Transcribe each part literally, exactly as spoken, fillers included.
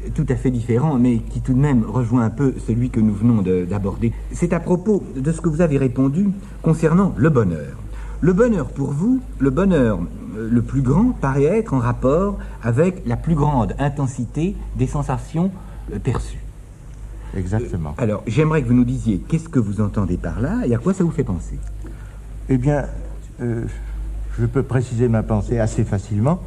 tout à fait différent, mais qui tout de même rejoint un peu celui que nous venons de, d'aborder. C'est à propos de ce que vous avez répondu concernant le bonheur. Le bonheur pour vous, le bonheur le plus grand paraît être en rapport avec la plus grande intensité des sensations perçues. Exactement. Euh, alors, j'aimerais que vous nous disiez qu'est-ce que vous entendez par là et à quoi ça vous fait penser. Eh bien, euh, je peux préciser ma pensée assez facilement.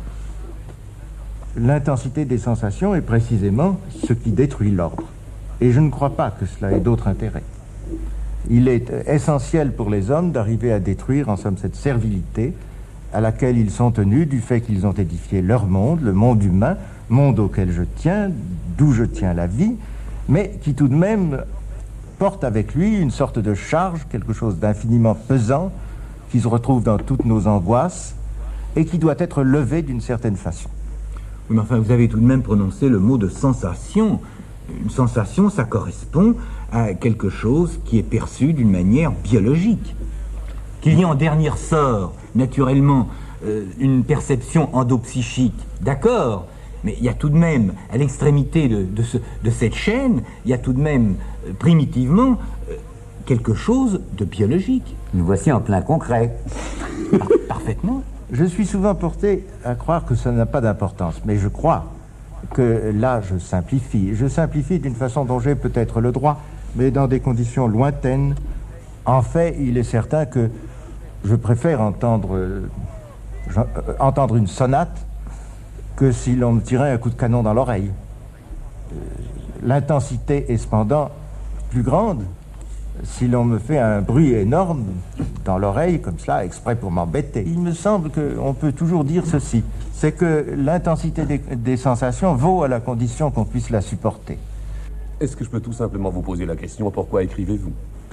L'intensité des sensations est précisément ce qui détruit l'ordre. Et je ne crois pas que cela ait d'autre intérêt. Il est essentiel pour les hommes d'arriver à détruire, en somme, cette servilité à laquelle ils sont tenus du fait qu'ils ont édifié leur monde, le monde humain, monde auquel je tiens, d'où je tiens la vie, mais qui tout de même porte avec lui une sorte de charge, quelque chose d'infiniment pesant, qui se retrouve dans toutes nos angoisses et qui doit être levé d'une certaine façon. Oui, mais enfin, vous avez tout de même prononcé le mot de sensation. Une sensation, ça correspond à quelque chose qui est perçu d'une manière biologique. Qu'il y ait en dernier ressort, naturellement, euh, une perception endopsychique, d'accord, mais il y a tout de même, à l'extrémité de, de, ce, de cette chaîne, il y a tout de même, euh, primitivement, euh, quelque chose de biologique. Nous voici en plein concret. Par, parfaitement. Je suis souvent porté à croire que ça n'a pas d'importance, mais je crois que là, je simplifie. Je simplifie d'une façon dont j'ai peut-être le droit, mais dans des conditions lointaines. En fait, il est certain que je préfère entendre, euh, je, euh, entendre une sonate que si l'on me tirait un coup de canon dans l'oreille. Euh, l'intensité est cependant plus grande si l'on me fait un bruit énorme dans l'oreille, comme cela, exprès pour m'embêter. Il me semble qu'on peut toujours dire ceci, c'est que l'intensité des, des sensations vaut à la condition qu'on puisse la supporter. Est-ce que je peux tout simplement vous poser la question, pourquoi écrivez-vous?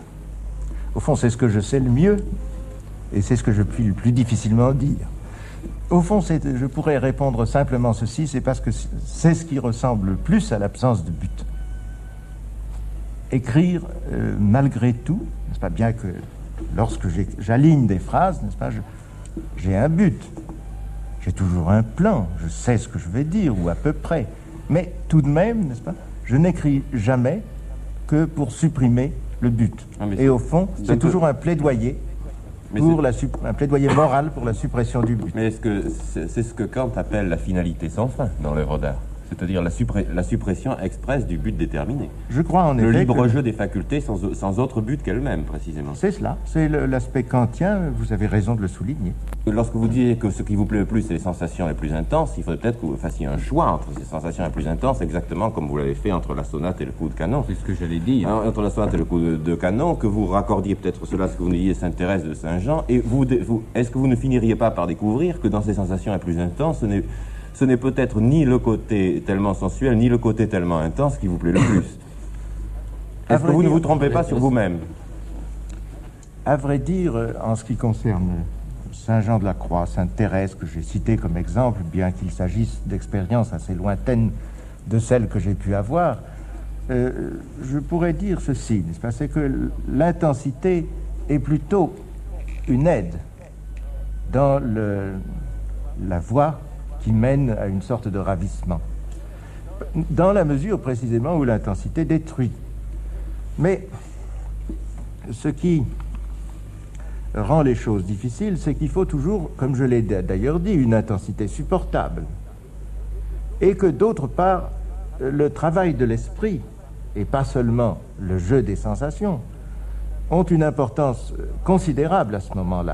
Au fond, c'est ce que je sais le mieux, et c'est ce que je puis le plus difficilement dire. Au fond, c'est, je pourrais répondre simplement ceci, c'est parce que c'est ce qui ressemble le plus à l'absence de but. Écrire, euh, malgré tout, n'est-ce pas, bien que lorsque j'aligne des phrases, n'est-ce pas, je, j'ai un but. J'ai toujours un plan, je sais ce que je vais dire, ou à peu près. Mais tout de même, n'est-ce pas, je n'écris jamais que pour supprimer le but. Ah, et au fond, c'est toujours un plaidoyer, pour la sup- un plaidoyer moral pour la suppression du but. Mais est-ce que c'est, c'est ce que Kant appelle la finalité sans fin dans l'œuvre d'art? C'est-à-dire la, suppré- la suppression expresse du but déterminé. Je crois en effet Le libre que... jeu des facultés sans, sans autre but qu'elles-mêmes, précisément. C'est cela, c'est le, l'aspect kantien, vous avez raison de le souligner. Lorsque vous dites que ce qui vous plaît le plus, c'est les sensations les plus intenses, il faudrait peut-être que vous fassiez un choix entre ces sensations les plus intenses, exactement comme vous l'avez fait entre la sonate et le coup de canon. C'est ce que j'allais dire. Hein, entre la sonate et le coup de, de canon, que vous raccordiez peut-être cela, ce que vous disiez s'intéresse de Saint-Jean, et vous, vous, est-ce que vous ne finiriez pas par découvrir que dans ces sensations les plus intenses, ce n'est... Ce n'est peut-être ni le côté tellement sensuel, ni le côté tellement intense qui vous plaît le plus. Est-ce que vous ne vous trompez pas sur vous-même? À vrai dire, en ce qui concerne Saint Jean de la Croix, Sainte Thérèse, que j'ai cité comme exemple, bien qu'il s'agisse d'expériences assez lointaines de celles que j'ai pu avoir, euh, je pourrais dire ceci, n'est-ce pas? C'est que l'intensité est plutôt une aide dans le, la voie qui mène à une sorte de ravissement, dans la mesure précisément où l'intensité détruit. Mais ce qui rend les choses difficiles, c'est qu'il faut toujours, comme je l'ai d'ailleurs dit, une intensité supportable. Et que d'autre part, le travail de l'esprit, et pas seulement le jeu des sensations, ont une importance considérable à ce moment-là.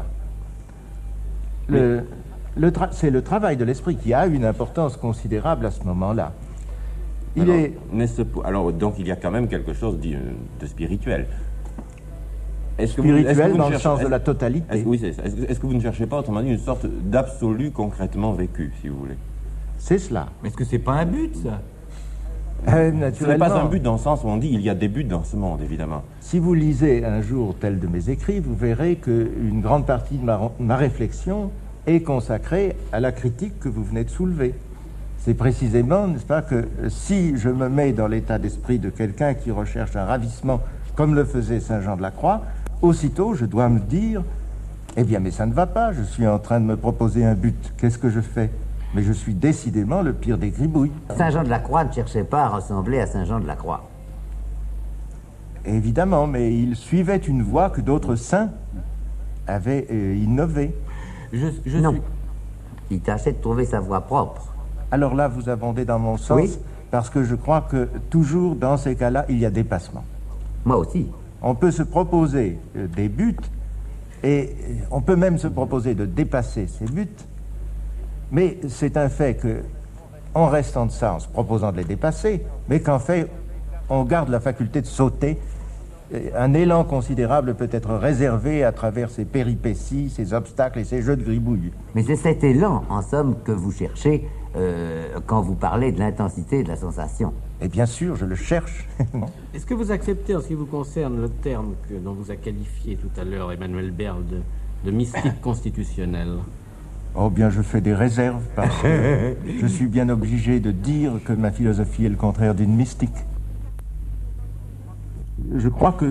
Le... Le tra- c'est le travail de l'esprit qui a une importance considérable à ce moment-là. Il alors, est... n'est-ce pas, alors, donc, il y a quand même quelque chose de, de spirituel. Est-ce spirituel que vous, est-ce que vous dans cherchez, le sens de la est-ce, totalité. Est-ce, oui, c'est ça. Est-ce, est-ce que vous ne cherchez pas, autrement dit, une sorte d'absolu concrètement vécu, si vous voulez? C'est cela. Mais est-ce que c'est pas un but, ça? Euh, Ce n'est pas un but dans le sens où on dit il y a des buts dans ce monde, évidemment. Si vous lisez un jour tel de mes écrits, vous verrez qu'une grande partie de ma, ma réflexion est consacrée à la critique que vous venez de soulever. C'est précisément, n'est-ce pas, que si je me mets dans l'état d'esprit de quelqu'un qui recherche un ravissement, comme le faisait Saint Jean de la Croix, aussitôt je dois me dire, eh bien, mais ça ne va pas, je suis en train de me proposer un but, qu'est-ce que je fais? Mais je suis décidément le pire des gribouilles. Saint Jean de la Croix ne cherchait pas à ressembler à Saint Jean de la Croix. Évidemment, mais il suivait une voie que d'autres saints avaient euh, innové. Je, je Non. suis... Il tâchait de trouver sa voie propre. Alors là, vous abondez dans mon sens, Oui. parce que je crois que toujours dans ces cas-là, il y a dépassement. Moi aussi. On peut se proposer euh, des buts, et euh, on peut même se proposer de dépasser ces buts, mais c'est un fait que on reste en deçà en se proposant de les dépasser, mais qu'en fait, on garde la faculté de sauter. Un élan considérable peut être réservé à travers ces péripéties, ces obstacles et ces jeux de gribouille. Mais c'est cet élan, en somme, que vous cherchez euh, quand vous parlez de l'intensité de la sensation. Et bien sûr, je le cherche. Est-ce que vous acceptez, en ce qui vous concerne, le terme que, dont vous a qualifié tout à l'heure Emmanuel Berle de, de mystique constitutionnel? Oh bien, je fais des réserves parce que je suis bien obligé de dire que ma philosophie est le contraire d'une mystique. Je crois que